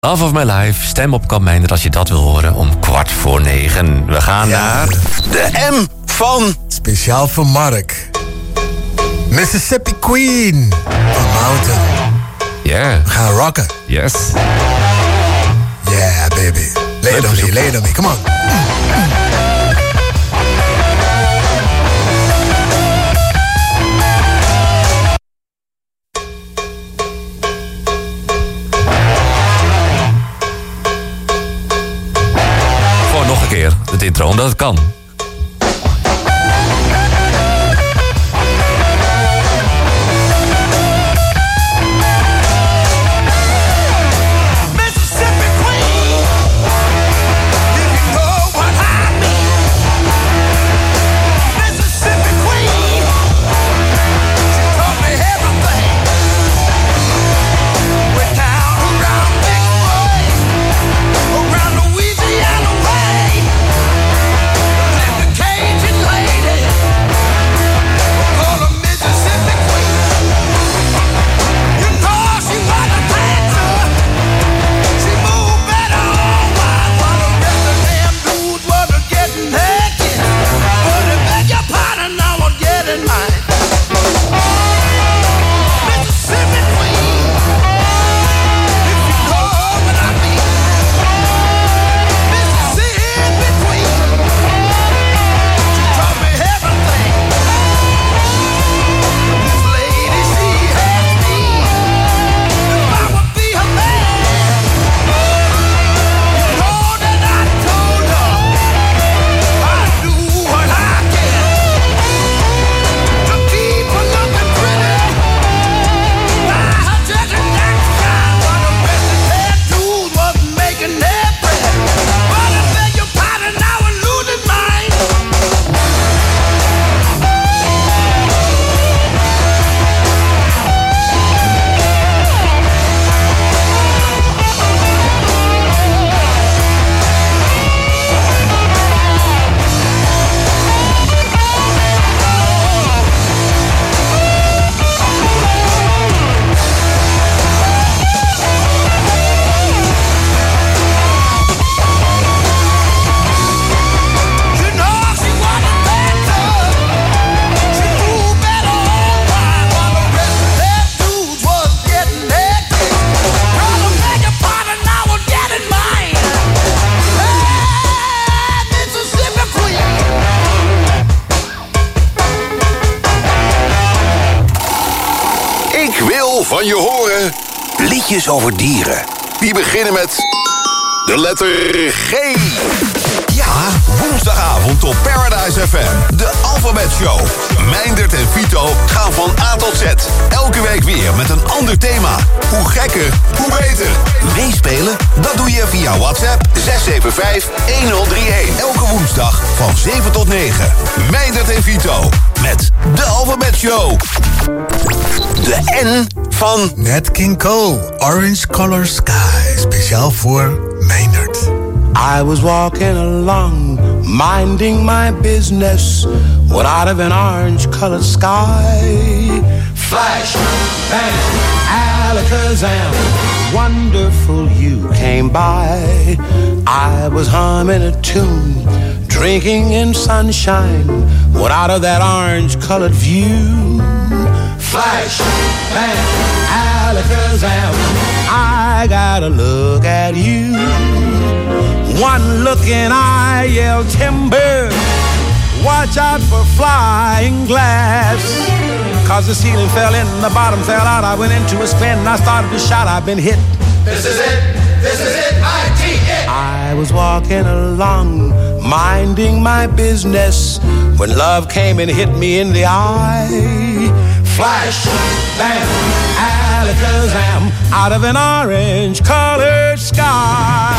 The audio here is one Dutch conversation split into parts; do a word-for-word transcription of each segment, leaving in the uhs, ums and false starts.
Love of My Life, stem op Kamp Meijner als je dat wil horen om kwart voor negen. We gaan ja. naar de M van... Speciaal voor Mark. Mississippi Queen van Mountain. Ja. Yeah. We gaan rocken. Yes. Yeah, baby. Lay it on me, lay it on me, come on. Nog een keer, het intro, omdat het kan. Van je horen liedjes over dieren. Die beginnen met de letter G. Ja, woensdagavond op Paradise F M. De Alphabet Show. Meindert en Vito gaan van A tot Z. Elke week weer met een ander thema. Hoe gekker, hoe beter. Meespelen? Dat doe je via WhatsApp zes zeven vijf een nul drie een. Elke woensdag van zeven tot negen. Meindert en Vito met de Alphabet Show. De N van Nat King Cole, Orange Color Sky, speciaal voor Meindert. I was walking along, minding my business, when out of an orange-colored sky, flash, bang, alakazam, wonderful you came by. I was humming a tune, drinking in sunshine, when out of that orange-colored view, flash, bang, alakazam, I gotta look at you. One look and I yelled timber, watch out for flying glass. Cause the ceiling fell in, the bottom fell out. I went into a spin and I started to shout, I've been hit. This is it, this is it, I T it. I was walking along, minding my business, when love came and hit me in the eye. Flash, bam, alakazam, out of an orange-colored sky.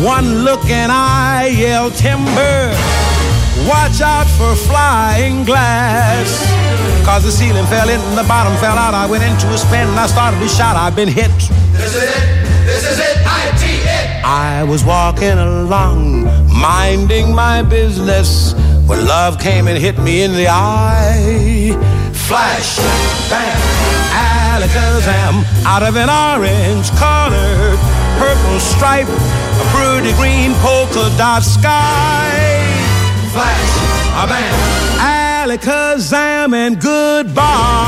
One look and I yelled timber. Watch out for flying glass. Cause the ceiling fell in and the bottom fell out. I went into a spin and I started to shout. I've been hit. This is it. This is it. I T it. I was walking along, minding my business, when love came and hit me in the eye. Flash, bam, alakazam, out of an orange-colored purple stripe, a pretty green polka dot sky. Flash, a bam, alakazam, and goodbye.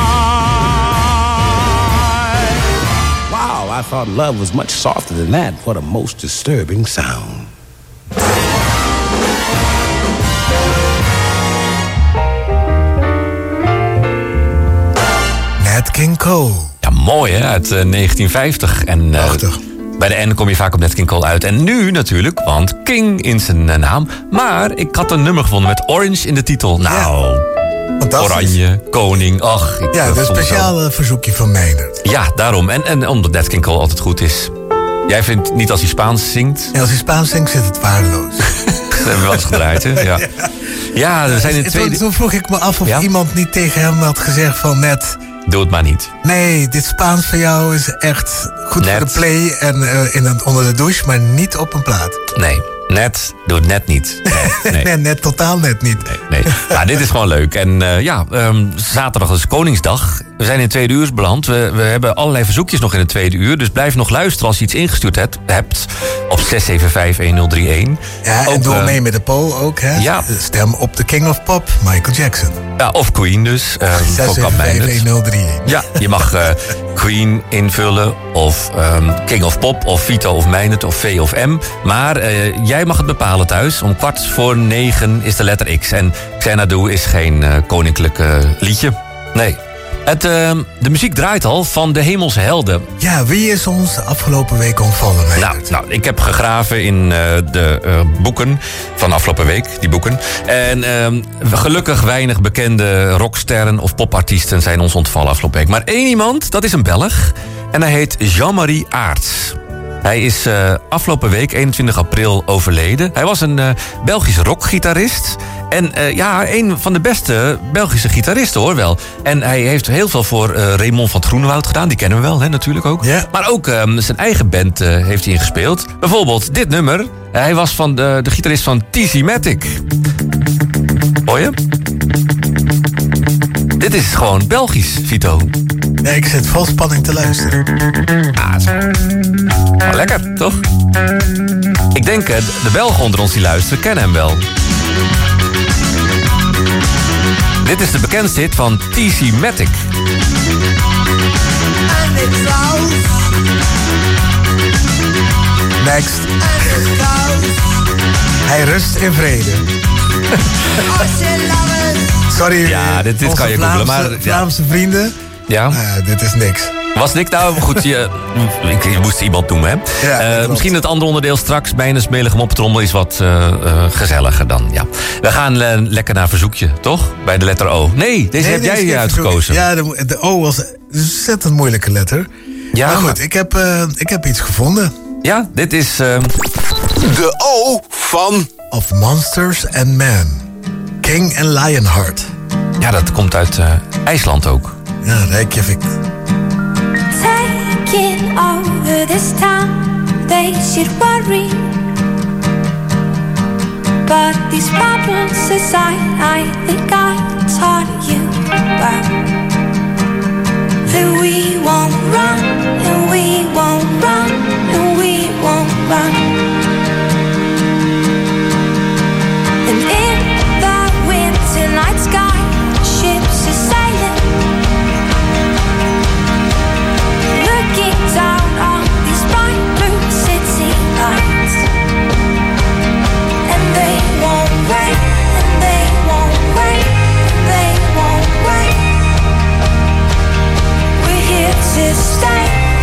Wow, I thought love was much softer than that. What a most disturbing sound. Nat King Cole. Ja, mooi hè, uit uh, negentien vijftig. En, uh, Prachtig. Bij de N kom je vaak op Nat King Cole uit. En nu natuurlijk, want King in zijn uh, naam. Maar ik had een nummer gevonden met Orange in de titel. Nou, ja. Oranje, koning, ach. Ik, ja, uh, dat is een speciaal uh, verzoekje van Meijner. Ja, daarom. En, en omdat Nat King Cole altijd goed is. Jij vindt niet als hij Spaans zingt? Ja, als hij Spaans zingt, zit het waardeloos. Dat hebben we wel eens gedraaid, hè? Ja, ja er zijn in Toen, tweede... toen vroeg ik me af of ja? iemand niet tegen hem had gezegd van net... Doe het maar niet. Nee, dit Spaans van jou is echt goed net. voor de play en uh, in een, onder de douche, maar niet op een plaat. Nee, net, doe het net niet. Nee, nee. nee net totaal net niet. Nee, nee. Maar dit is gewoon leuk. En uh, ja, um, zaterdag is Koningsdag. We zijn in het tweede uur beland. We, we hebben allerlei verzoekjes nog in het tweede uur. Dus blijf nog luisteren als je iets ingestuurd hebt, hebt op zes zeven vijf een nul drie een. Ja, en ook, doe uh, mee met de poll ook, hè? Ja. Stem op de King of Pop, Michael Jackson. Ja, of Queen dus. Uh, zes zeven vijf een nul drie een. Ja, je mag uh, Queen invullen of um, King of Pop of Vito of Meijnerd of V of M. Maar uh, jij mag het bepalen thuis. Om kwart voor negen is de letter X. En Xanadu is geen uh, koninklijk uh, liedje. Nee. Het, uh, de muziek draait al van de Hemelse Helden. Ja, wie is ons de afgelopen week ontvallen? Nou, nou, ik heb gegraven in uh, de uh, boeken van afgelopen week, die boeken. En uh, gelukkig weinig bekende rocksterren of popartiesten zijn ons ontvallen afgelopen week. Maar één iemand, dat is een Belg. En hij heet Jean-Marie Aerts. Hij is uh, afgelopen week, eenentwintig april, overleden. Hij was een uh, Belgische rockgitarist. En uh, ja, een van de beste Belgische gitaristen, hoor wel. En hij heeft heel veel voor uh, Raymond van 't Groenewoud gedaan. Die kennen we wel, hè, natuurlijk ook. Ja. Maar ook um, zijn eigen band uh, heeft hij ingespeeld. Bijvoorbeeld dit nummer. Hij was van de, de gitarist van T C Matic. Hoor je? Dit is gewoon Belgisch, Vito. Ja, ik zit vol spanning te luisteren. Ah, is... Maar lekker, toch? Ik denk, uh, de Belgen onder ons die luisteren kennen hem wel. Dit is de bekendste hit van T C Matic. Next. Hij rust in vrede. Sorry, Ja, dit, dit onze kan je googlen, Vlaamse, maar... Ja. Vlaamse vrienden. Ja. Nou, dit is niks. Was niks nou? Goed, je, ik, je moest iemand noemen, hè? Ja, uh, misschien het andere onderdeel straks. Mijn smelige moppetrommel is wat uh, uh, gezelliger dan. Ja. We gaan uh, lekker naar verzoekje, toch? Bij de letter O. Nee, deze Nee, heb dit jij is geen uitgekozen. verzoek. Ja, de, de O was een ontzettend moeilijke letter. Ja, maar goed, maar- ik, heb, uh, ik heb iets gevonden. Ja, dit is... Uh, De O van... Of Monsters and Men. King and Lionheart. ja, dat komt uit uh, IJsland ook. Ja, Reykjavik. Taking over this town, they should worry. But these problems aside, I think I taught you well that we won't run, and we won't run, and we won't run. And in the winter night sky, ships are sailing, looking down on these bright blue city lights. And they won't wait, and they won't wait, and they won't wait. We're here to stay.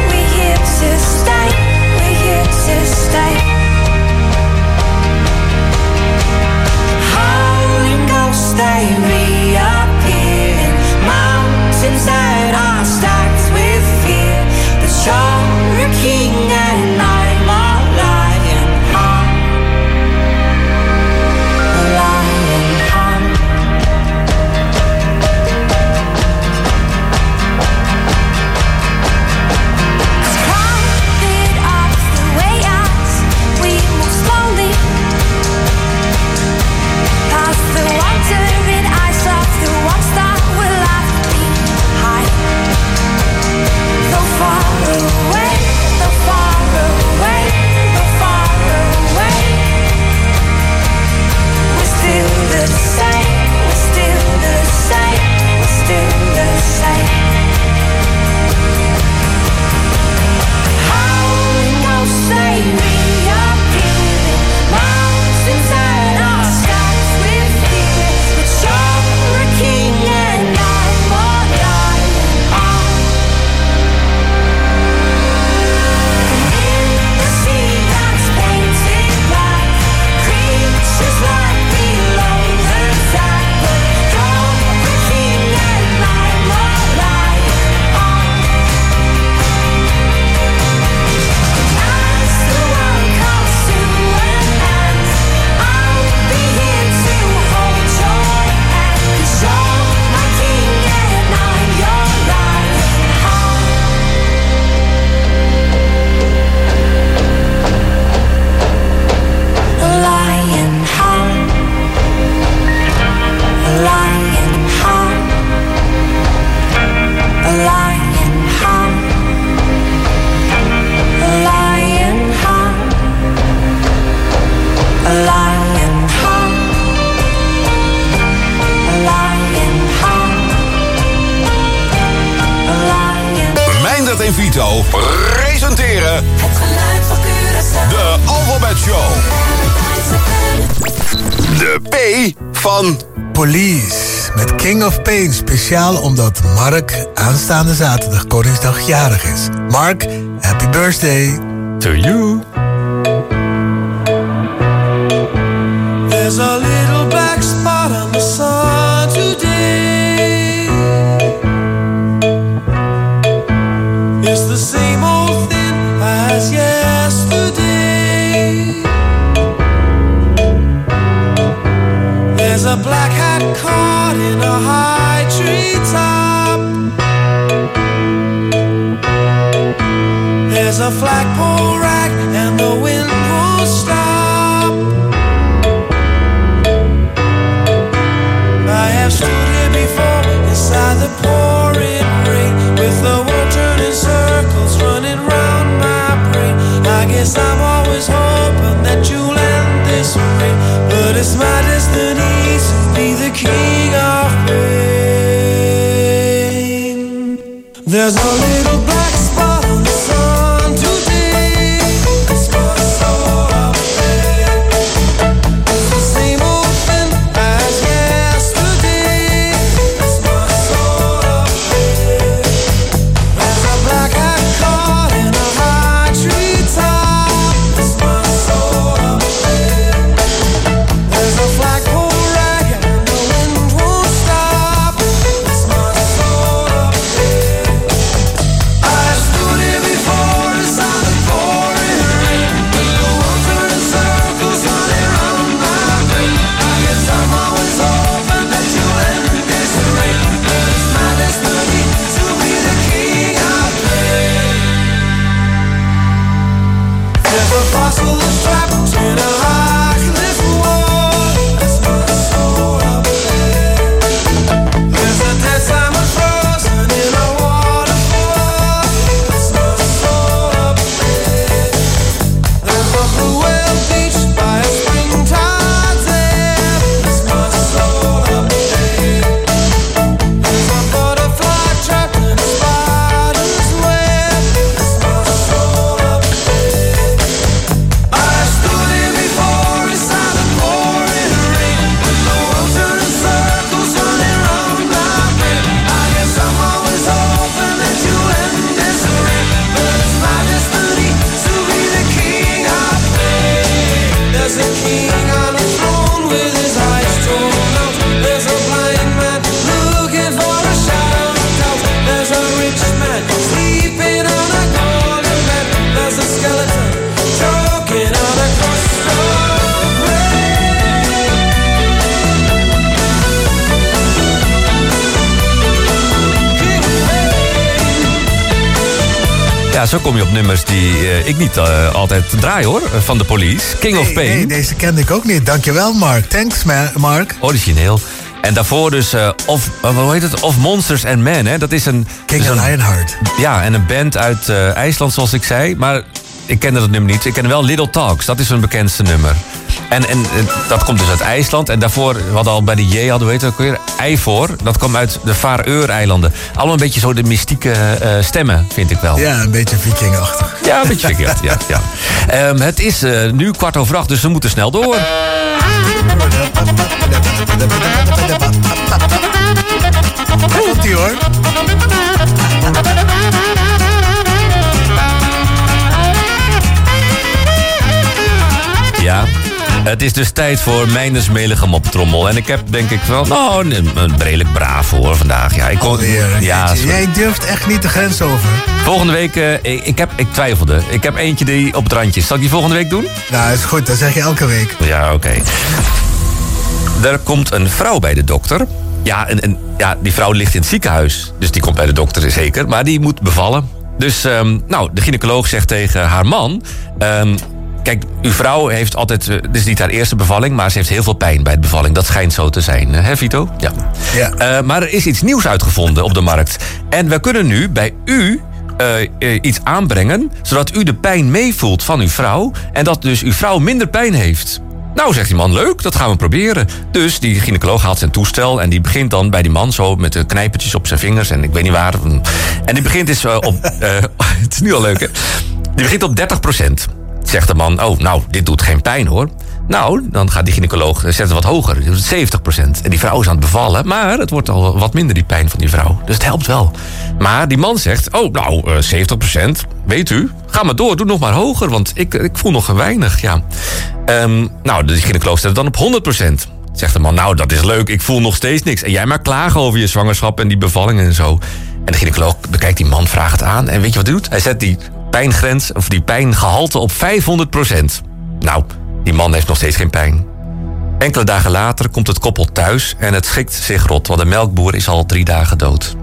G van... Police met King of Pain. Speciaal omdat Mark aanstaande zaterdag Koningsdag jarig is. Mark, happy birthday. To you. There's a little black spot on the sun today. It's the same old thing as yesterday. There's a black hat caught in a high tree top. There's a flagpole rack and the wind won't stop. I have stood here before inside the pouring rain, with the world turning circles running round my brain. I guess I'm always hoping that you'll end this rain, but it's my destiny to be the king of pain. There's a little black spot on the sun today. It's my soul of pain. It's the same old thing as yesterday. It's my soul of pain. There's a black hat caught in a high tree top. It's my soul of pain. There's a flagpole rag and the wind won't stop. It's my soul of pain. I stood here before inside the pouring rain, with the world turning circles running round my brain. I guess I'm always hoping that you'll end this rain, but it's my destiny to be the king of pain. There's a fossil that's trapped in a high cliff wall. That's my soul of pain. There's a dead salmon frozen in a waterfall. That's my soul of pain. There's a blue whale beached by a springtide dam. That's my soul of pain. There's a butterfly trapped in a spider's web. That's my soul of pain. I stood here before inside the pouring rain, with the world turning circles running round my brain. I guess I'm always hoping that you'll end this rain, but it's my destiny to be the king of pain. There's a king on a throne with his eyes torn out. There's a blind man looking for a shout. There's a rich man sleeping on a golden bed. There's a skeleton choking on a crust of bread. Ja, zo kom je op nummers die uh, ik niet uh, altijd draai, hoor. Van de Police. King of Nee, Pain. nee, deze kende ik ook niet. Dankjewel, Mark. Thanks, ma- Mark. Origineel. En daarvoor dus uh, of, uh, hoe heet het? Of Monsters and Men, hè? Dat is een... King is een- Lionheart. Ja, en een band uit uh, IJsland, zoals ik zei. Maar ik kende dat nummer niet. Ik ken wel Little Talks, dat is hun bekendste nummer. En, en eh, dat komt dus uit IJsland. En daarvoor, we hadden al bij de J, hadden we het ook weer, Eivor. Dat kwam uit de Faroe-eilanden. Allemaal een beetje zo de mystieke uh, stemmen, vind ik wel. Ja, een beetje vikingachtig. Ja, een beetje verkeerd, ja. ja. Um, het is uh, nu kwart over acht, dus we moeten snel door. Komt-ie, hoor. Ja, het is dus tijd voor mijn smelige moptrommel. En ik heb denk ik wel, nou, een, een redelijk braaf hoor vandaag. Ja, ik kon, Alweer, ja, jeetje. sorry. Jij durft echt niet de grens over. Volgende week, uh, ik, ik, heb, ik twijfelde. Ik heb eentje die op het randje is. Zal ik die volgende week doen? Nou, is goed. Dat zeg je elke week. Ja, oké. Okay. Er komt een vrouw bij de dokter. Ja, en, en, ja, die vrouw ligt in het ziekenhuis. Dus die komt bij de dokter, zeker. Maar die moet bevallen. Dus, um, nou, de gynaecoloog zegt tegen haar man... Um, kijk, uw vrouw heeft altijd... Uh, dit is niet haar eerste bevalling... maar ze heeft heel veel pijn bij de bevalling. Dat schijnt zo te zijn. Hè, Vito? Ja. Ja. Uh, maar er is iets nieuws uitgevonden op de markt. En we kunnen nu bij u... Uh, uh, iets aanbrengen... zodat u de pijn meevoelt van uw vrouw... en dat dus uw vrouw minder pijn heeft. Nou, zegt die man, leuk, dat gaan we proberen. Dus die gynaecoloog haalt zijn toestel... en die begint dan bij die man zo met de knijpertjes op zijn vingers... en ik weet niet waar. En die begint dus uh, op... Uh, het is nu al leuk, hè? Die begint op dertig procent. Zegt de man, oh, nou, dit doet geen pijn, hoor. Nou, dan gaat die gynaecoloog zetten wat hoger. zeventig procent. En die vrouw is aan het bevallen. Maar het wordt al wat minder, die pijn van die vrouw. Dus het helpt wel. Maar die man zegt, oh, nou, uh, zeventig procent. Weet u, ga maar door, doe nog maar hoger. Want ik, ik voel nog weinig, ja. Um, nou, de gynaecoloog zet het dan op honderd procent. Zegt de man, nou, dat is leuk, ik voel nog steeds niks. En jij maar klagen over je zwangerschap en die bevallingen en zo. En de gynaecoloog bekijkt die man, vraagt het aan. En weet je wat hij doet? Hij zet die pijngrens, of die pijngehalte op vijfhonderd procent. Nou, die man heeft nog steeds geen pijn. Enkele dagen later komt het koppel thuis en het schikt zich rot. Want de melkboer is al drie dagen dood.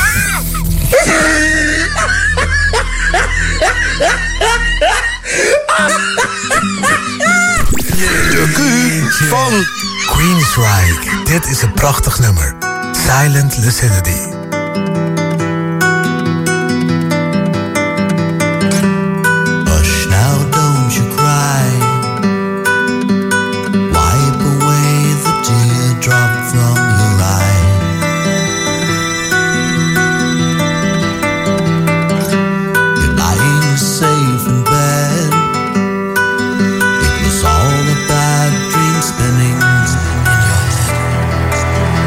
De Q van Queensryche. Dit is een prachtig nummer. Silent Lucidity. Hush now, don't you cry. Wipe away the teardrop from your eye. You're lying safe in bed. It was all a bad dream spinning in your head.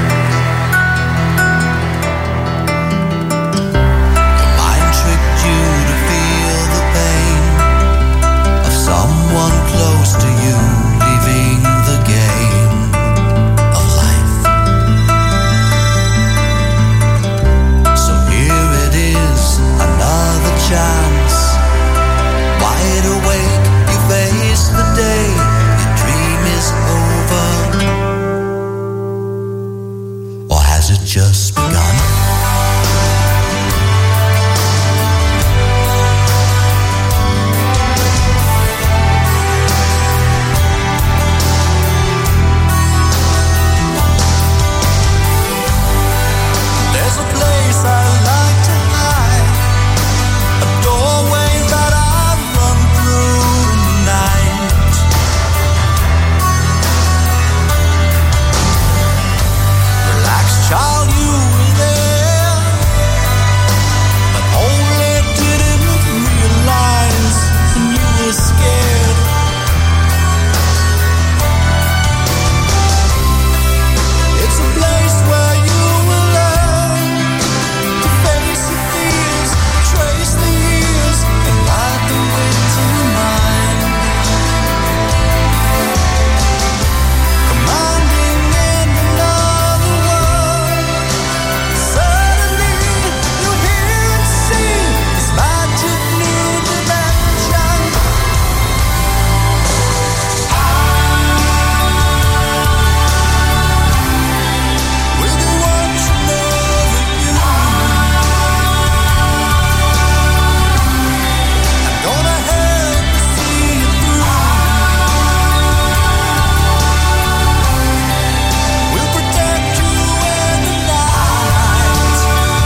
Your mind tricked you to feel the pain of someone close to you leaving the game of life. So here it is, another chance. Wide awake, you face the day. Your dream is over. Or has it just begun? There's a place I like to hide, a doorway that I run through in the night. Relax, child, you were there, but only didn't realize when you were scared. It's a place where you will learn to face your fears, trace the years, and ride the wind to your mind. Commanding in another world, suddenly you hear and see this magic new dimension. With the one you know that you, I'm gonna help you see it through. We'll protect you in the night.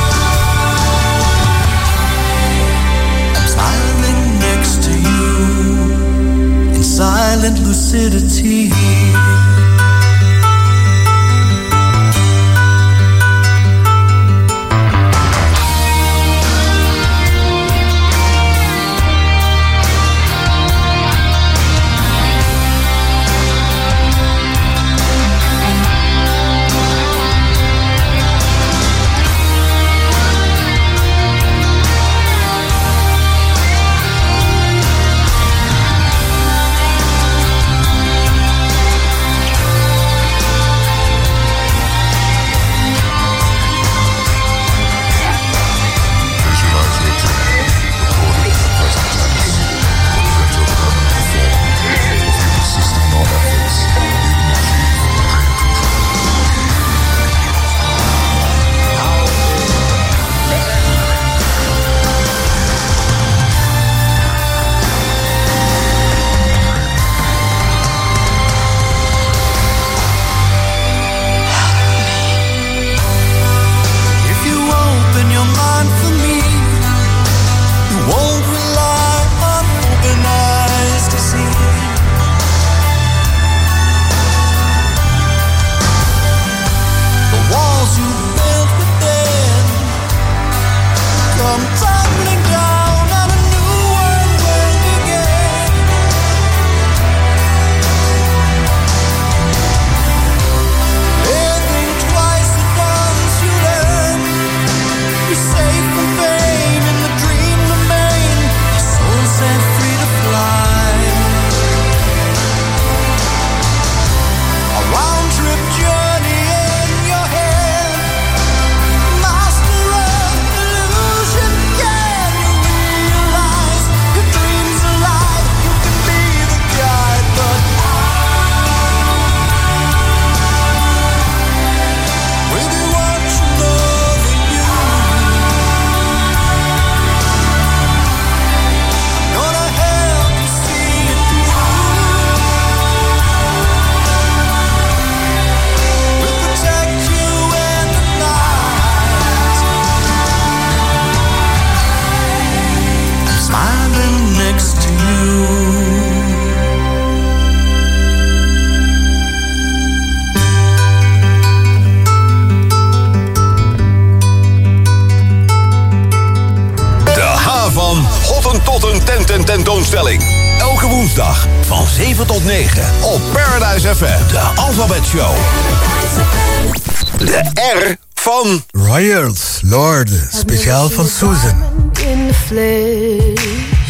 I'm smiling next to you in silent lucidity. Tent en Tentoonstelling. Elke woensdag van zeven tot negen op Paradise F M. De Alphabet Show. De R van Royals, Lord, speciaal van Susan. In the flesh,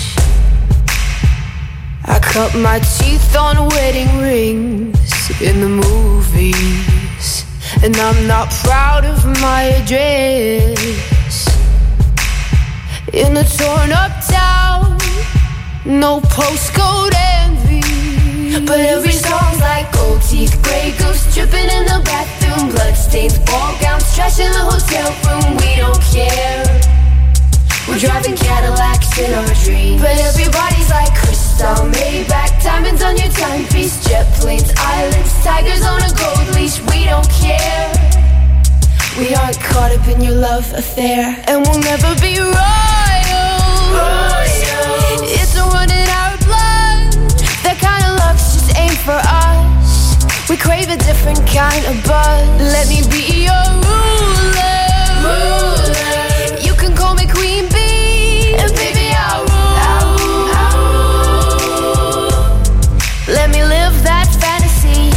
I cut my teeth on wedding rings in the movies, and I'm not proud of my address. In a torn up town, no postcode envy, but every song's like gold teeth, grey goose dripping in the bathroom, bloodstains, ball gowns, trash in the hotel room. We don't care. We're driving Cadillacs in our dreams, but everybody's like crystal, Maybach, diamonds on your timepiece, jet planes, islands, tigers on a gold leash. We don't care. We aren't caught up in your love affair, and we'll never be royal. royal. It's a run in our blood. That kind of luck's just ain't for us. We crave a different kind of buzz. Let me be your ruler. ruler. You can call me Queen Bee, and baby I'll rule. I'll rule. Let me live that fantasy.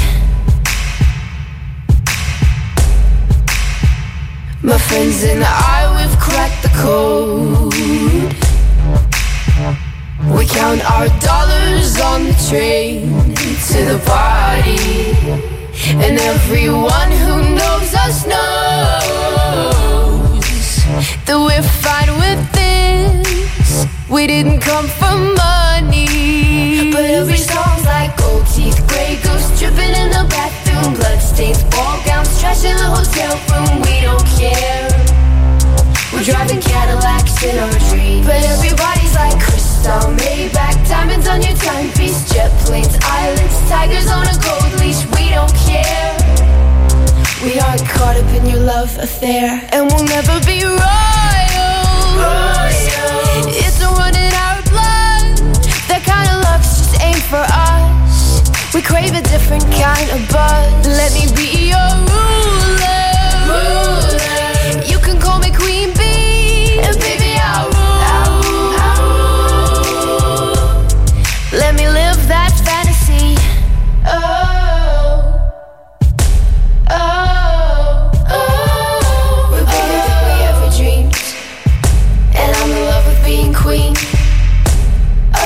My friends and I, we've cracked the code. We count our dollars on the train to the party, and everyone who knows us knows that we're fine with this. We didn't come for money, but every song's like gold teeth, grey goose dripping in the bathroom, bloodstains, ball gowns, trash in the hotel room. We don't care. We're driving Cadillacs in our dreams, but everybody's like crystal, Maybach, diamonds on your timepiece, jet planes, islands, tigers on a gold leash. We don't care. We aren't caught up in your love affair, and we'll never be royal. royal. It's a run in our blood. That kind of luck's just ain't for us. We crave a different kind of buzz. Let me be your ruler. ruler. You can call me Queen Bee, and baby I'll rule. I'll rule. Let me live that fantasy. Oh. Queen. Oh,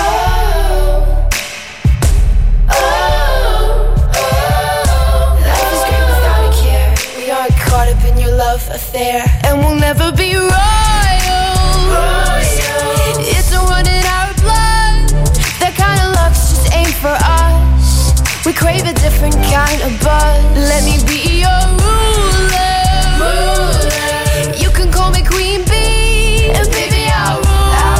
oh, oh. Life is great without a care. We aren't caught up in your love affair, and we'll never be royal. royal. It's a run in our blood. That kind of luck's just ain't for us. We crave a different kind of buzz. Let me be your ruler. ruler. You can call me Queen Bee, and baby I'll rule.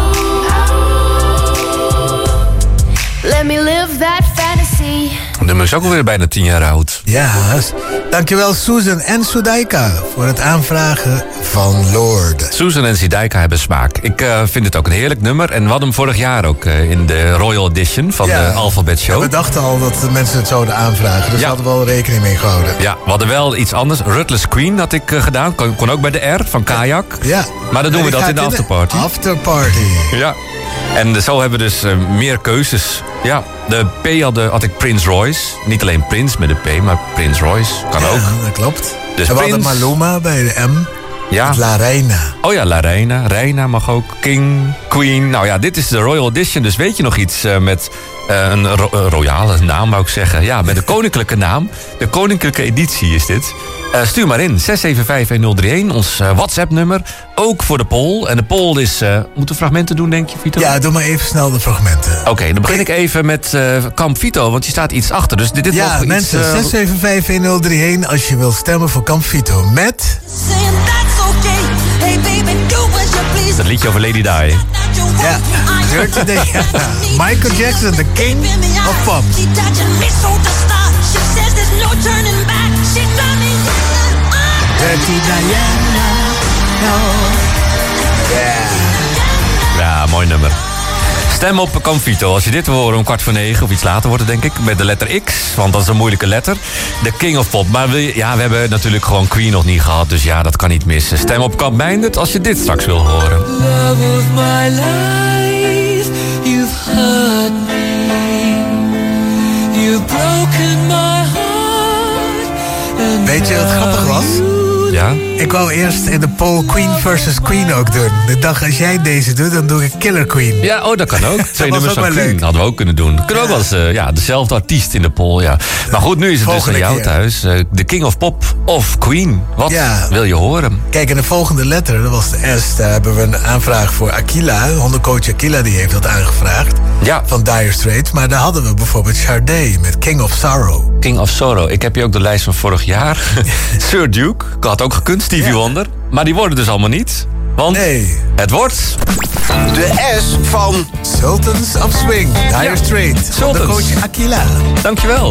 Let me live that fantasy. Het nummer is ook alweer bijna tien jaar oud. Ja, dankjewel Susan en Sudaika voor het aanvragen van Lord. Susan en Sudaika hebben smaak. Ik uh, vind het ook een heerlijk nummer. En we hadden hem vorig jaar ook uh, in de Royal Edition van ja, de Alphabet Show. Ja, we dachten al dat de mensen het zouden aanvragen. Dus ja. we hadden wel rekening mee gehouden. Ja, we hadden wel iets anders. Ruthless Queen had ik uh, gedaan. Kon, kon ook bij de R van Kajak. Ja. Maar dan doen we dat in de afterparty. Afterparty. Ja. En zo hebben we dus uh, meer keuzes. Ja, de P hadden, had ik Prince Royce. Niet alleen Prince met de P, maar Prince Royce. Kan ja, ook. Dat klopt. Dus en we Prince, hadden Maluma bij de M. Ja. La Reina. Oh ja, La Reina. Reina mag ook. King, Queen. Nou ja, dit is de Royal Edition. Dus weet je nog iets uh, met uh, een ro- uh, royale naam, wou ik zeggen. Ja, met een koninklijke naam. De koninklijke editie is dit. Uh, stuur maar in. zes zeven vijf een nul drie een. Ons uh, WhatsApp-nummer. Ook voor de poll. En de poll is... Uh, moeten we fragmenten doen, denk je, Vito? Ja, doe maar even snel de fragmenten. Oké, okay, dan begin ik even met uh, Kamp Vito. Want die staat iets achter. Dus dit, dit ja, nog mensen. Iets, uh, zes zeven vijf een nul drie een als je wil stemmen voor Kamp Vito. Met... Dat liedje over Lady Di. Ja, Dirty Diana. Michael Jackson, the king of pop. Dirty Diana. Yeah. Ja, mooi nummer. Stem op Convito. Als je dit wil horen om kwart voor negen of iets later wordt het denk ik. Met de letter X, want dat is een moeilijke letter. De King of Pop. Maar we, ja, we hebben natuurlijk gewoon Queen nog niet gehad. Dus ja, dat kan niet missen. Stem op Kamp Meindert als je dit straks wil horen. Love of my life, hurt me. You've broken my heart. And weet je wat grappig was? Ja? Ik wou eerst in de poll Queen versus Queen ook doen. Ik dacht, als jij deze doet, dan doe ik Killer Queen. Ja, oh, dat kan ook. Twee was nummers ook van wel Queen leuk. hadden we ook kunnen doen. Kunnen Ja. ook wel eens, uh, ja, dezelfde artiest in de poll, ja. Maar goed, nu is het Volgende dus aan jou keer. thuis. Uh, de King of Pop of Queen. Wat Ja. wil je horen? Kijk, in de volgende letter, dat was de S, daar hebben we een aanvraag voor Aquila. Hondencoach Aquila, die heeft dat aangevraagd. Ja. Van Dire Straits. Maar daar hadden we bijvoorbeeld Sade met King of Sorrow. King of Sorrow. Ik heb hier ook de lijst van vorig jaar. Sir Duke. Had ook gekund, Stevie Ja. Wonder. Maar die worden dus allemaal niet. Want Nee. het wordt... De S van Sultans of Swing, Dire Ja. Straits. Sultans. Hondencoach Aquila. Dankjewel.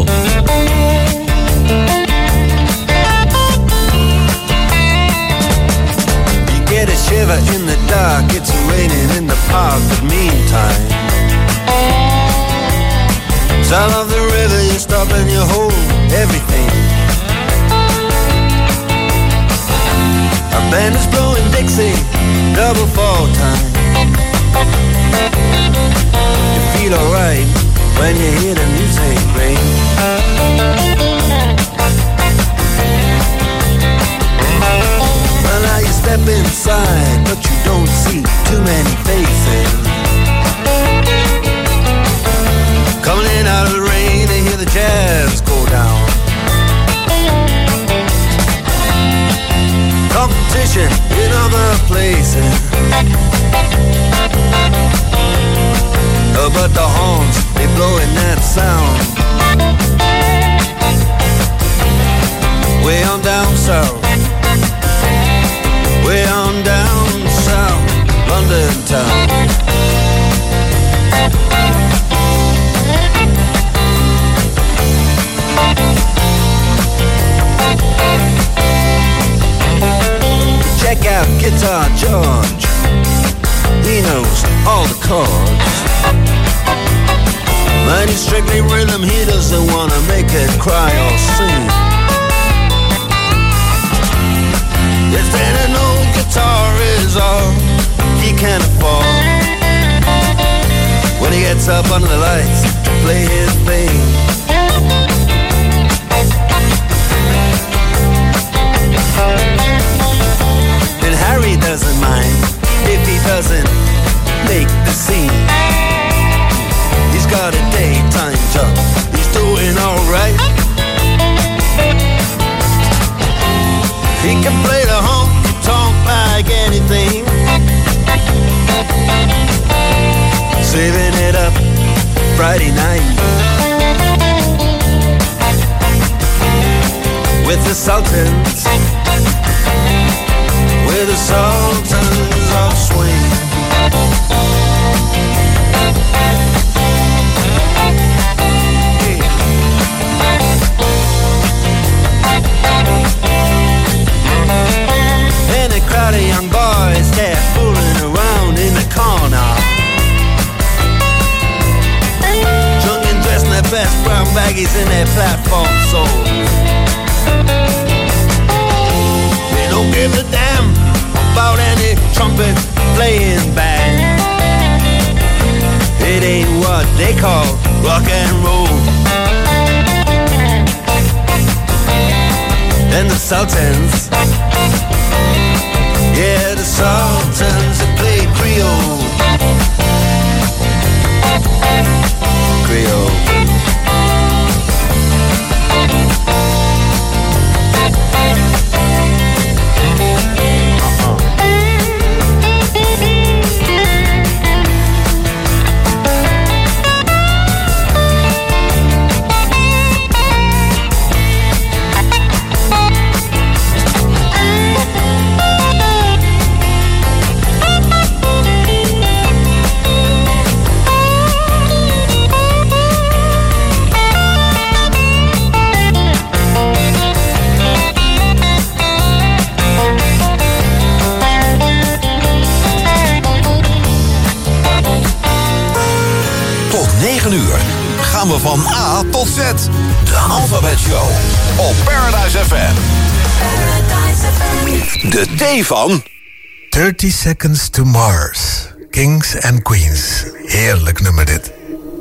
You get a shiver in the dark, it's raining in the park, but meantime, sound of the river, you stop and you hold everything. A band is blowing Dixie, double fall time. You feel alright when you hear the music ring. Well, now you step inside, but you don't see too many faces. Coming in out of the rain to hear the jazz go down. Competition in other places. Oh, but the horns, they blowing that sound. Way on down south. Way on down south, London town. Check out Guitar George. He knows all the chords. But he's strictly rhythm, he doesn't wanna make it cry or sing. If then an old guitar is all he can afford, when he gets up under the lights to play his thing, and Harry doesn't mind if he doesn't make the scene. He's got a daytime job, he's doing alright. He can play the honky-tonk like anything, saving it up Friday night with the Sultans, with the Sultans of Swing. And a crowd of young boys, they're fooling around in the corner, drunk and dressed in their best brown baggies in their platform soles. They don't give a damn about any trumpet playing band. It ain't what they call rock and roll. And the Sultans, yeah, the Sultans that play Creole. Creole. negen uur gaan we van A tot Z. De Alphabet Show op Paradise F M. De T van... thirty Seconds to Mars. Kings and Queens. Heerlijk nummer dit.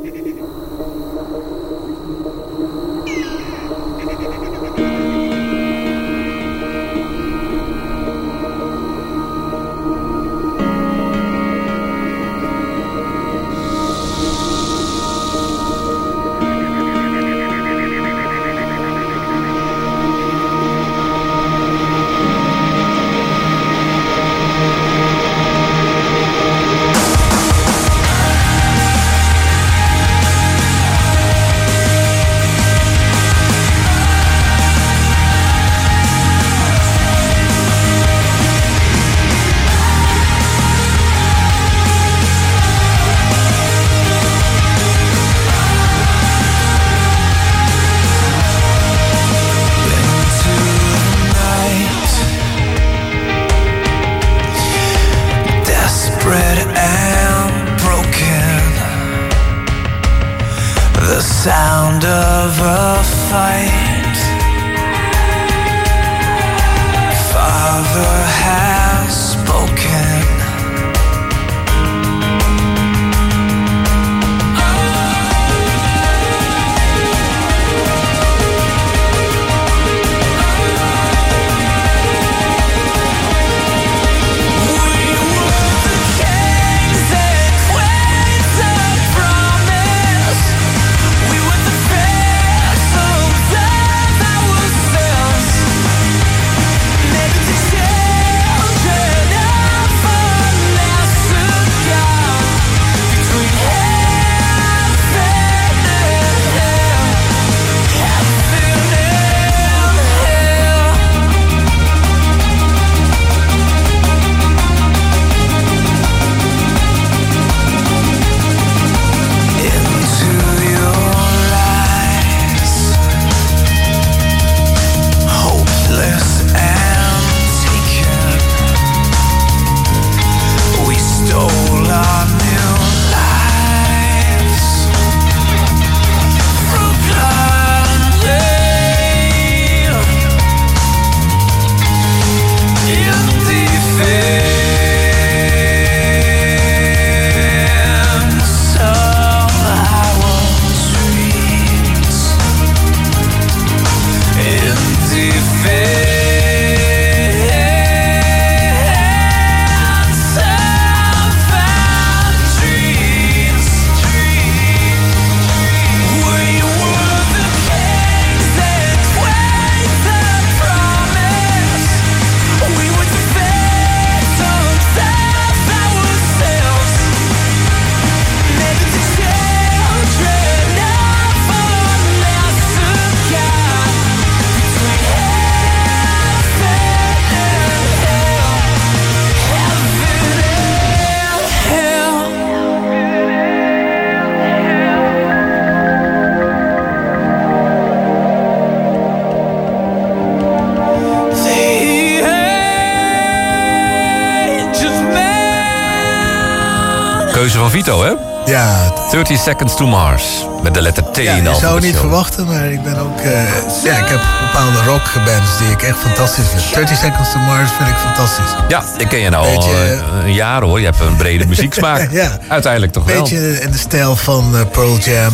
sound of a fight. Father has spoken. Keuze van Vito, hè? Ja. thirty Seconds to Mars. Met de letter T Ja, in de je zou het niet show. verwachten, maar ik ben ook... Uh, ja, ik heb bepaalde rockbands die ik echt fantastisch vind. thirty Seconds to Mars vind ik fantastisch. Ja, ik ken je nou Beetje, al uh, een jaar, hoor. Je hebt een brede muzieksmaak. Ja. Uiteindelijk toch wel. Beetje in de stijl van uh, Pearl Jam.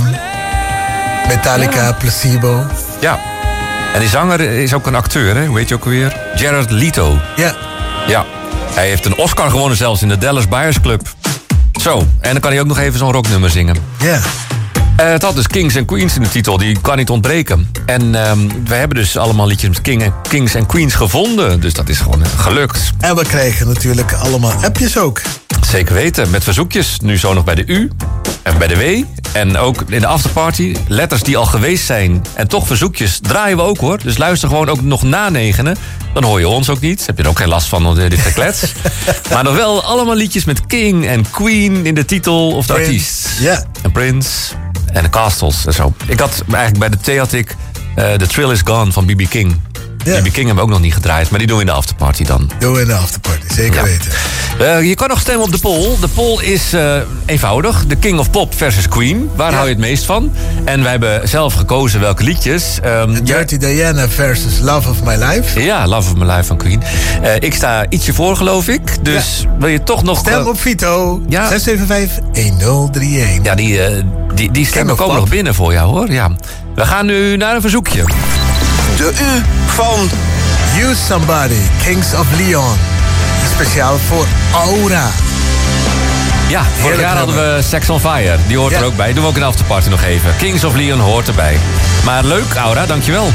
Metallica, ja. Placebo. Ja. En die zanger is ook een acteur, hè? Hoe heet je ook alweer? Jared Leto. Ja. Ja. Hij heeft een Oscar gewonnen zelfs in de Dallas Buyers Club. Zo, en dan kan hij ook nog even zo'n rocknummer zingen. Ja. Uh, het had dus Kings and Queens in de titel, die kan niet ontbreken. En um, we hebben dus allemaal liedjes met King en, Kings and Queens gevonden. Dus dat is gewoon uh, gelukt. En we kregen natuurlijk allemaal appjes ook. Zeker weten, met verzoekjes. Nu zo nog bij de U en bij de W. En ook in de afterparty, letters die al geweest zijn. En toch verzoekjes draaien we ook, hoor. Dus luister gewoon ook nog na negenen. Dan hoor je ons ook niet. Heb je er ook geen last van, dit geklets. Maar nog wel allemaal liedjes met King en Queen in de titel of de Prince. artiest. Ja. En Prince en de Castles en zo. Ik had eigenlijk bij de T had ik uh, The Thrill Is Gone van B B King. Ja. B B King hebben we ook nog niet gedraaid, maar die doen we in de afterparty dan. Doen we in de afterparty, zeker Ja. weten. Uh, je kan nog stemmen op de poll. De poll is uh, eenvoudig. The King of Pop versus Queen. Waar ja. hou je het meest van? En wij hebben zelf gekozen welke liedjes. Um, Dirty Diana versus Love of My Life. Ja, Love of My Life van Queen. Uh, ik sta ietsje voor, geloof ik. Dus ja. wil je toch nog... Stem uh, op Vito. Ja. zes zeven vijf een nul drie een. Ja, die, uh, die, die stemmen komen nog binnen voor jou, hoor. Ja. We gaan nu naar een verzoekje. De U van... Use Somebody, Kings of Leon. Speciaal voor Aura. Ja, vorig jaar hadden we Sex on Fire. Die hoort ja. er ook bij. Doen we ook een afterparty nog even. Kings of Leon hoort erbij. Maar leuk, Aura, dankjewel.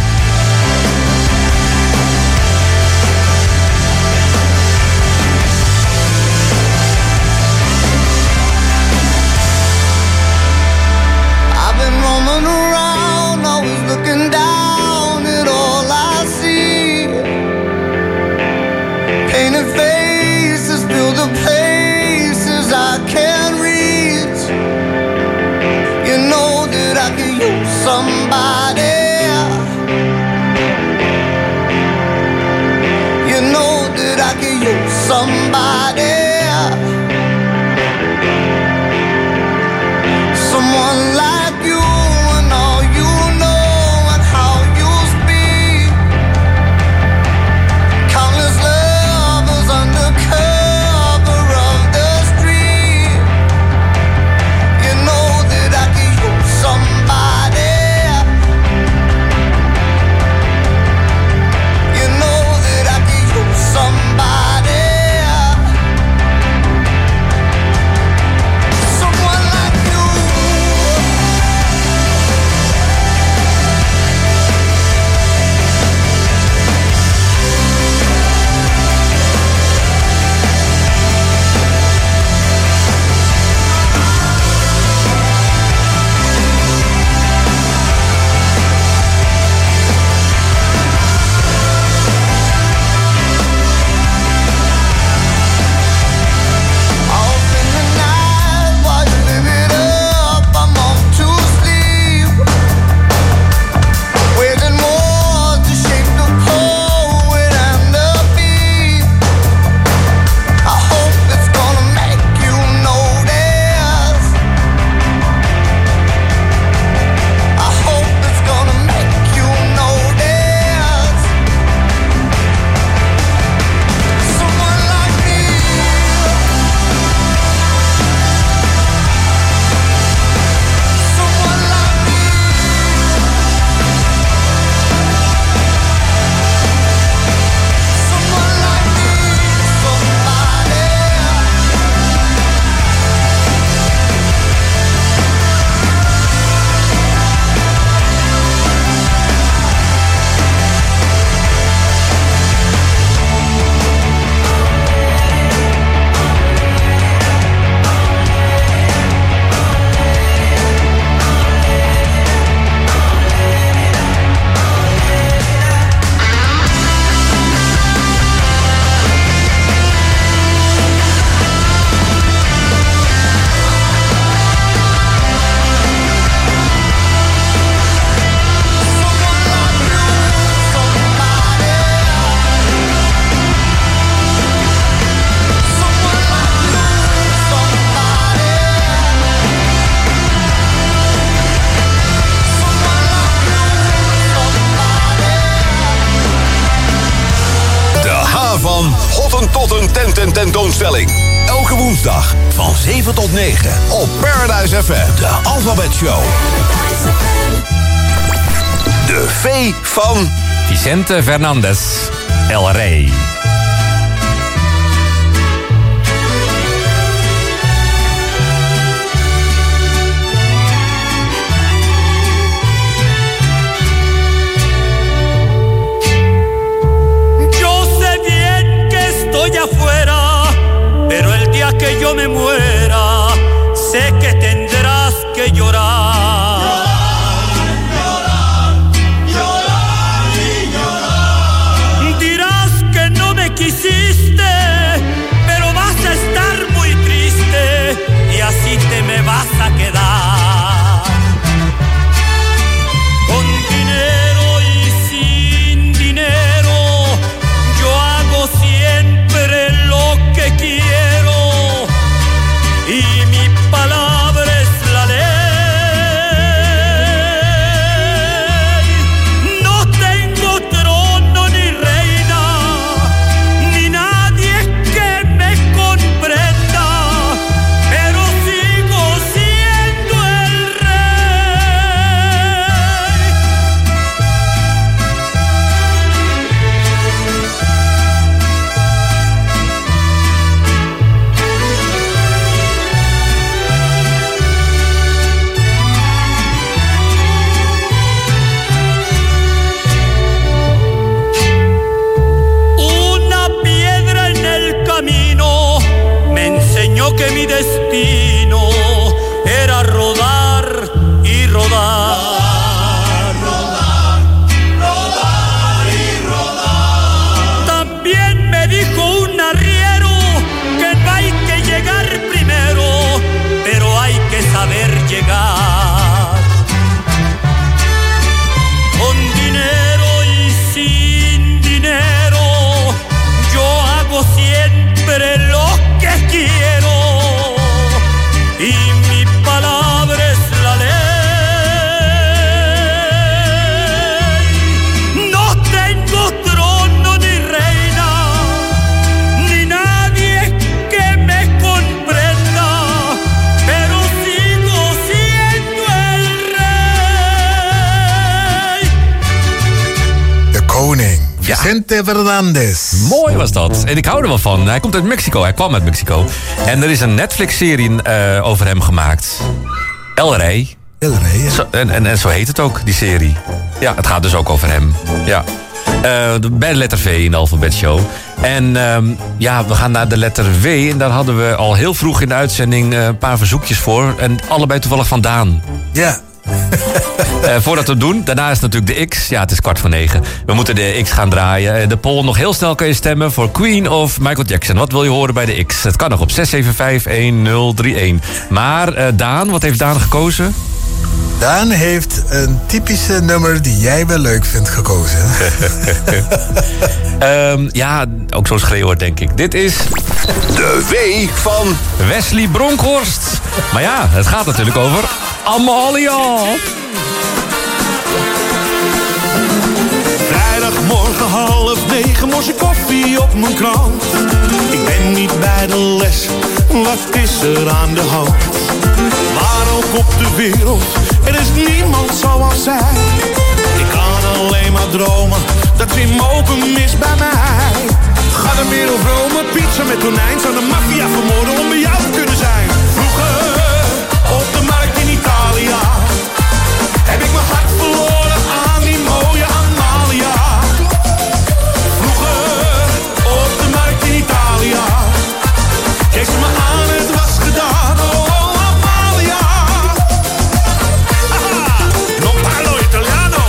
Somebody, you know that I can use somebody, someone like you and all you know and how you speak. Countless lovers under cover of the street. You know that I can use somebody. Tentoonstelling. Elke woensdag van zeven tot negen op Paradise F M. De Alphabet Show. De V van... Vicente Fernandez, El Rey. Afuera, pero el día que yo me muera, sé que tendrás que llorar. Llorar, llorar, llorar y llorar. Dirás que no koning. Vicente Fernandez. Mooi was dat. En ik hou er wel van. Hij komt uit Mexico. Hij kwam uit Mexico. En er is een Netflix-serie uh, over hem gemaakt. El Rey. El Rey, ja. Zo, en, en, en zo heet het ook, die serie. Ja, het gaat dus ook over hem. Ja. Uh, bij de letter V in de alfabetshow. En um, ja, we gaan naar de letter W. En daar hadden we al heel vroeg in de uitzending uh, een paar verzoekjes voor. En allebei toevallig van Daan. Ja. Uh, voordat we het doen, daarna is natuurlijk de X. Ja, het is kwart voor negen. We moeten de X gaan draaien. De poll, nog heel snel kan je stemmen voor Queen of Michael Jackson. Wat wil je horen bij de X? Het kan nog op zes zeven vijf een nul drie een. Maar uh, Daan, wat heeft Daan gekozen? Daan heeft een typische nummer die jij wel leuk vindt gekozen. um, ja, ook zo'n schreeuwer, denk ik. Dit is... De W van... Wesley Bronkhorst. Maar ja, het gaat natuurlijk over... Amalia. Vrijdagmorgen half negen, morse koffie op mijn krant. Ik ben niet bij de les, wat is er aan de hand? Waar ook op de wereld, er is niemand zoals zij. Ik kan alleen maar dromen, dat Wim Moken is bij mij. Ga de wereld Rome, pizza met tonijn. Zou de maffia vermoorden om bij jou te kunnen zijn. Vroeger, op de markt in Italië, heb ik mijn hart verloren aan die mooie Amalia. Vroeger, op de markt in Italië, keek ze me aan, het was gedaan. Oh, Amalia. Haha, non parlo italiano.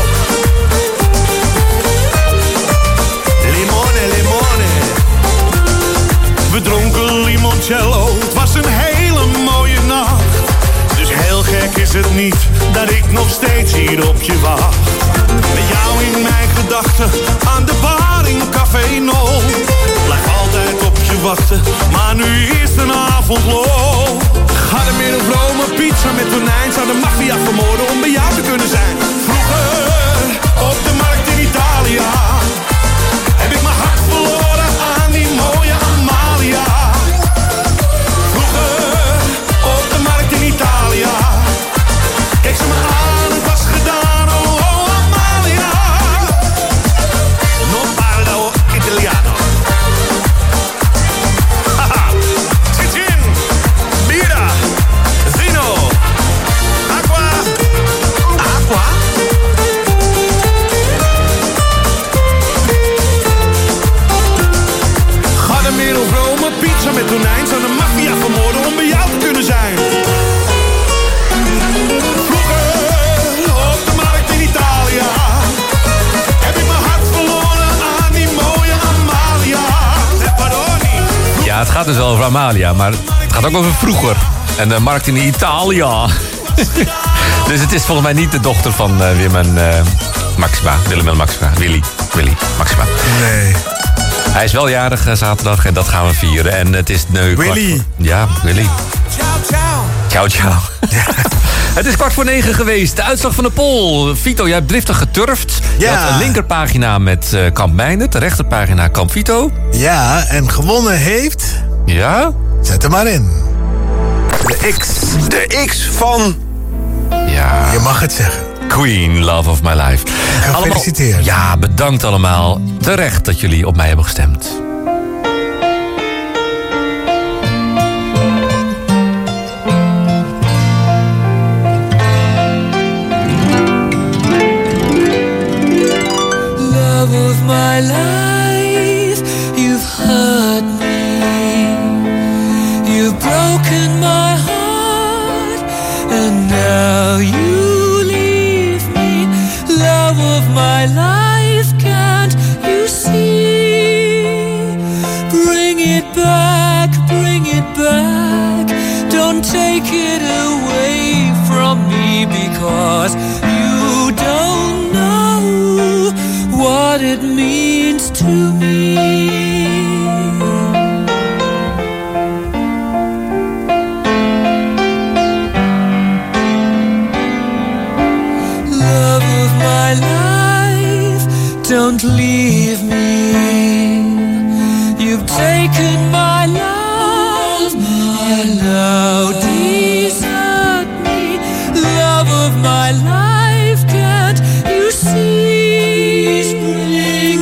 Limone, limone. We dronken limoncello, het was een hele mooie nacht. Dus heel gek is het niet dat ik nog steeds hier op je wacht. Met jou in mijn gedachten aan de bar in Café Nol. Blijf altijd op je wachten, maar nu is de avond lol. Ga de middag Rome, pizza met tonijn. Zou de maffia vermoorden om bij jou te kunnen zijn. Vroeger, op de markt in Italië, heb ik mijn hart verloren aan die mooie Amalia. Vroeger, op de markt in Italië, kijk ze me aan, het was gedaan. Oh, oh, Amalia. Non parlo italiano. Haha. Cicin, bira, vino, acqua. Acqua? Ga de middel Rome, pizza met tonijn. Zou de maffia vermoorden om bij jou te kunnen zijn. Vroeger, op de markt in Italië, heb ik mijn hart verloren aan die mooie Amalia. Ja, het gaat dus wel over Amalia, maar het gaat ook over vroeger. En de markt in Italië. Dus het is volgens mij niet de dochter van uh, Wim en uh, Maxima. Willem en Maxima. Willy. Willy. Maxima. Nee. Hij is wel jarig uh, zaterdag en dat gaan we vieren. En het is nu... Willy. Voor... Ja, Willy. Ciao, ciao. Ja. Het is kwart voor negen geweest. De uitslag van de poll. Vito, jij hebt driftig geturfd. Ja. Je had een linkerpagina met uh, Kamp Meijnert. De rechterpagina Kamp Vito. Ja, en gewonnen heeft... Ja? Zet hem maar in. De X. De X van... Ja. Je mag het zeggen. Queen, Love of My Life. Gefeliciteerd. Ja, bedankt allemaal. Terecht dat jullie op mij hebben gestemd. Love of my life, you've hurt me. You've broken my heart, and now you leave me. Love of my life, can't you see? Bring it back, bring it back. Don't take it away from me, because you don't know what it means to me. Love of my life, don't leave me. You've taken my love, and now desert me. Love of my life, can't you see? Bring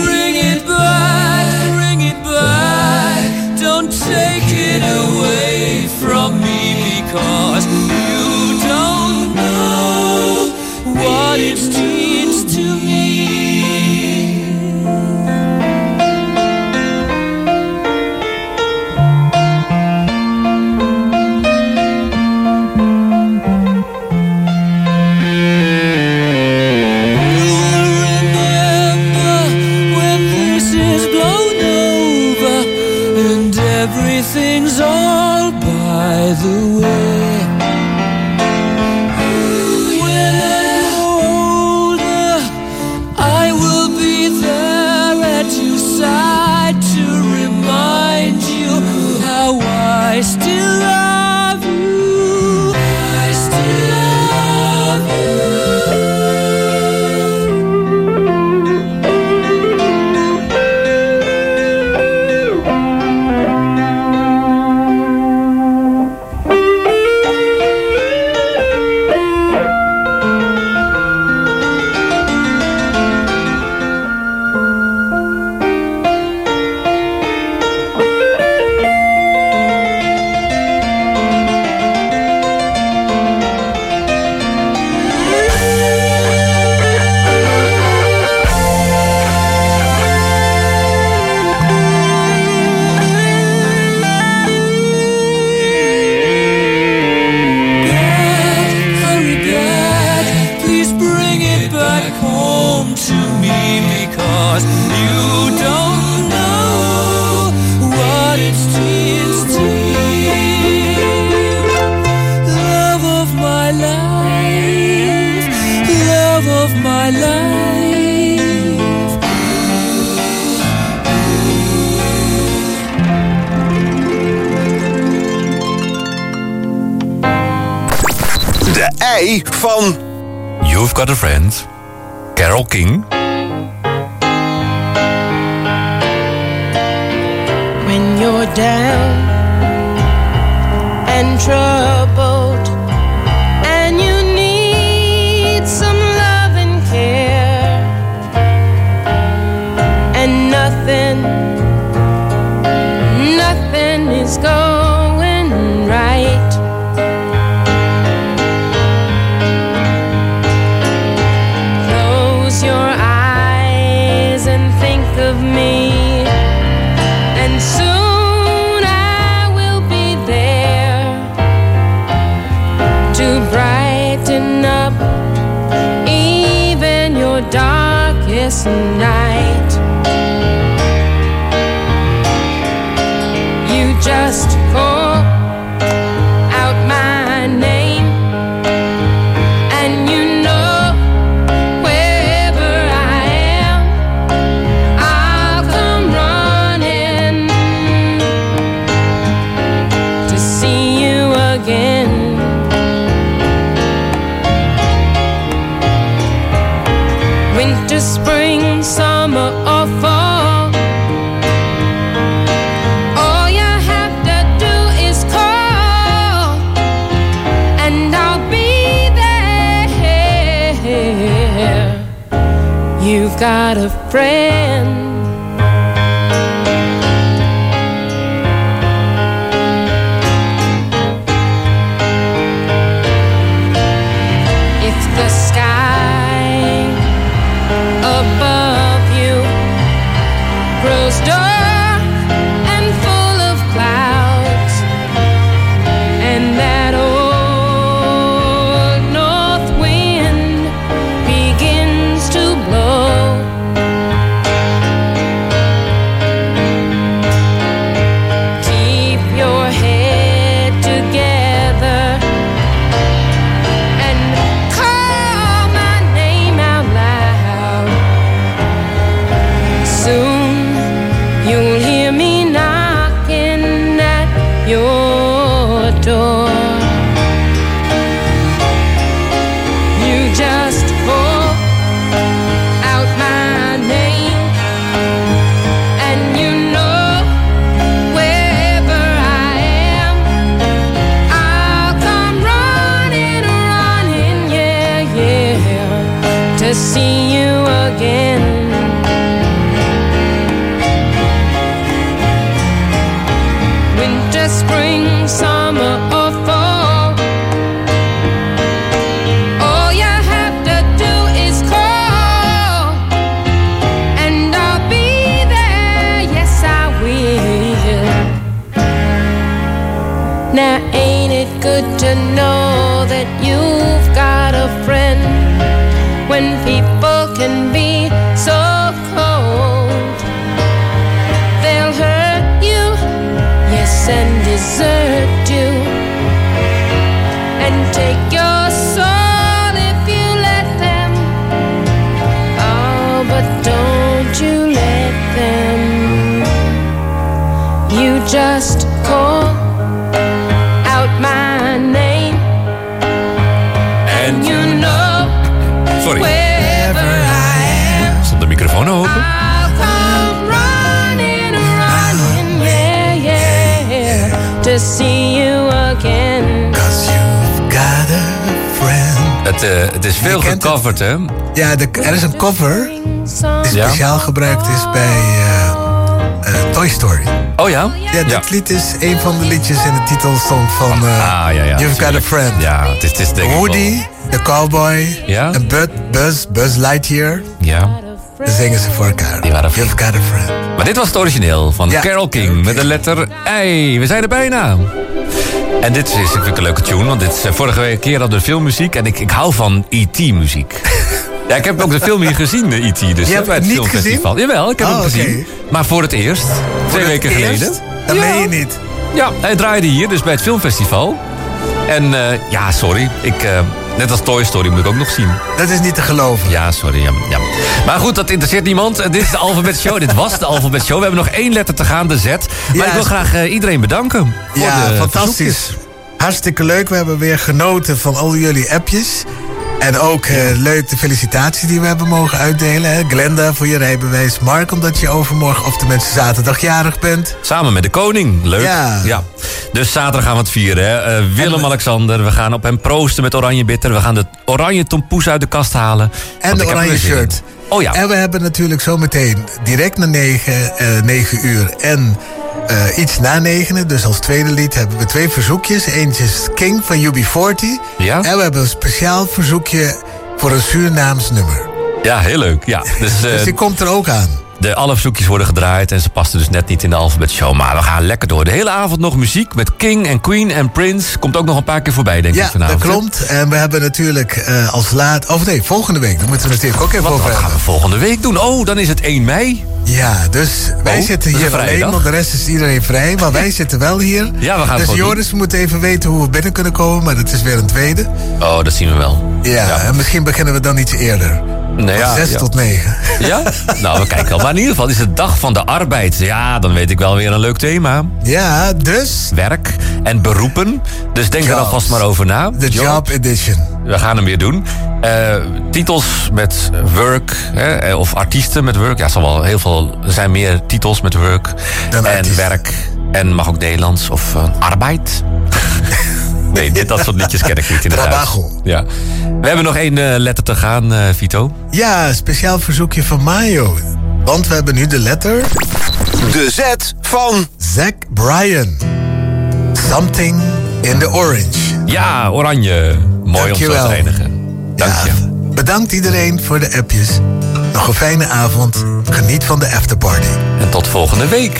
back home to me, because you don't know what it's tears to love of my life, love of my life. De ei van You've Got a Friend, Carole King. When you're down and troubled and you need some love and care, and nothing, nothing is going right. Close your eyes and think of me, and soon I will be there to brighten up even your darkest night. You just call out my name, and you know wherever I am, I'll come running to see you again. Winter, spring, summer, or fall, all you have to do is call, and I'll be there. You've got a friend. If the sky above you grows dark and full of clouds, and that old north wind begins to blow, keep your head together and call my name out loud. Soon you'll hear me knocking at your door. You just call out my name, and you know wherever I am, I'll come running, running, yeah, yeah, to see you again. Winter, spring, summer, or fall, all you have to do is call, and I'll be there, yes I will. Now ain't it good to know that you've got a friend, when people can be so cold? They'll hurt you, yes, and desert you, and take your soul if you let them. Oh, but don't you let them. You just call out my name, and you know Sorry, wherever I am, stond de microfoon open? I'll come running, running, yeah, yeah, to see you again. Cause you've got a friend. Het, uh, het is veel Je kent gecoverd, hè? Ja, de, er is een cover die Ja. speciaal gebruikt is bij eh, eh, Toy Story. Oh ja? Ja, dit lied is een van de liedjes in de titelsong van eh, Ah, ja, ja. You've Got a Friend. Ja, het is, het is denk ik Woody, wel- de cowboy, Ja? en Bud, Buzz, Buzz Lightyear. Ja. Dan zingen ze voor elkaar. Die waren You've Got a Friend. Maar dit was het origineel van Ja. Carole King met de letter I. We zijn er bijna. En dit is natuurlijk een leuke tune, want dit is, eh, vorige week keer hadden we filmmuziek en ik, ik hou van E T muziek. Ja, ik heb ook de film hier gezien, E T Dus, je hebt bij het het niet filmfestival. gezien? Jawel, ik heb oh, hem gezien. Okay. Maar voor het eerst. Voor twee weken eerst? geleden. Dat ja. meen je niet. Ja, hij draaide hier, dus bij het filmfestival. En uh, ja, sorry. Ik, uh, net als Toy Story moet ik ook nog zien. Dat is niet te geloven. Ja, sorry. Ja, ja. Maar goed, dat interesseert niemand. Uh, dit is de Alphabet Show. Dit was de Alphabet Show. We hebben nog één letter te gaan, de Z. Maar ja, ik wil graag uh, iedereen bedanken. Voor ja, de fantastisch. Verzoekjes. Hartstikke leuk. We hebben weer genoten van al jullie appjes. En ook uh, leuk de felicitaties die we hebben mogen uitdelen. Hè? Glenda voor je rijbewijs. Mark, omdat je overmorgen of tenminste zaterdag jarig bent. Samen met de koning. Leuk. Ja. ja. Dus zaterdag gaan we het vieren. Hè? Uh, Willem-Alexander. We gaan op hem proosten met oranje bitter. We gaan de oranje tompoes uit de kast halen. En de oranje shirt. Oh ja. En we hebben natuurlijk zometeen direct na negen, uh, negen uur en... Uh, iets na negenen, dus als tweede lied hebben we twee verzoekjes. Eentje is King van U B veertig. Ja? En we hebben een speciaal verzoekje voor een Surinaams nummer. Ja, heel leuk. Ja. Dus, uh, dus die komt er ook aan. De alle verzoekjes worden gedraaid en ze pasten dus net niet in de Alphabet Show. Maar we gaan lekker door. De hele avond nog muziek met King en Queen en Prince. Komt ook nog een paar keer voorbij, denk ja, ik, vanavond. Ja, dat klopt. En we hebben natuurlijk uh, als laat... Of nee, volgende week. Daar moeten we natuurlijk ook even wat, over wat hebben. gaan we volgende week doen? Oh, dan is het één mei. Ja, dus wij oh, zitten hier alleen, want de rest is iedereen vrij. Maar wij zitten wel hier. Ja, we gaan dus Joris, we moeten even weten hoe we binnen kunnen komen. Maar dat is weer een tweede. Oh, dat zien we wel. Ja, ja. En misschien beginnen we dan iets eerder. Nee, ja, zes ja. tot negen. Ja? Nou, we kijken wel. Maar in ieder geval is het dag van de arbeid. Ja, dan weet ik wel weer een leuk thema. Ja, dus... Werk en beroepen. Dus denk Jobs. er alvast maar over na. De Job. Job Edition. We gaan hem weer doen. Uh, titels met work, hè, of artiesten met work. Ja, zal wel heel veel... Er zijn meer titels met work. Dan en artiesten. Werk. En mag ook Nederlands of uh, arbeid. Nee, dit, dat soort liedjes ken ik niet in het Trabajo. Ja. We hebben nog één uh, letter te gaan, uh, Vito. Ja, speciaal verzoekje van Mayo. Want we hebben nu de letter... De Z van... Zach Bryan. Something in the Orange. Ja, oranje. Mooi om zo te eindigen. Dank ja, je. Bedankt iedereen voor de appjes. Nog een fijne avond. Geniet van de afterparty. En tot volgende week.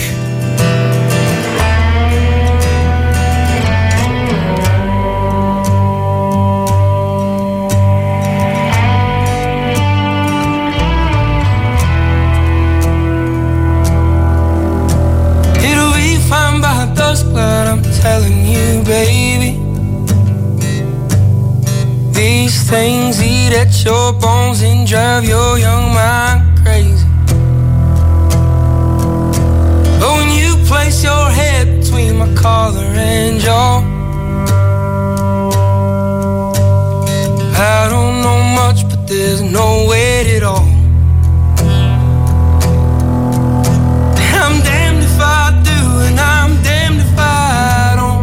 But I'm telling you, baby, these things eat at your bones and drive your young mind crazy. But when you place your head between my collar and jaw, I don't know much, but there's no weight at all. I'm damned if I do, and I'm damned if I don't.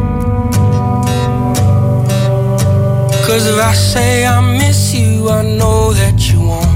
'Cause if I say I miss you, I know that you won't.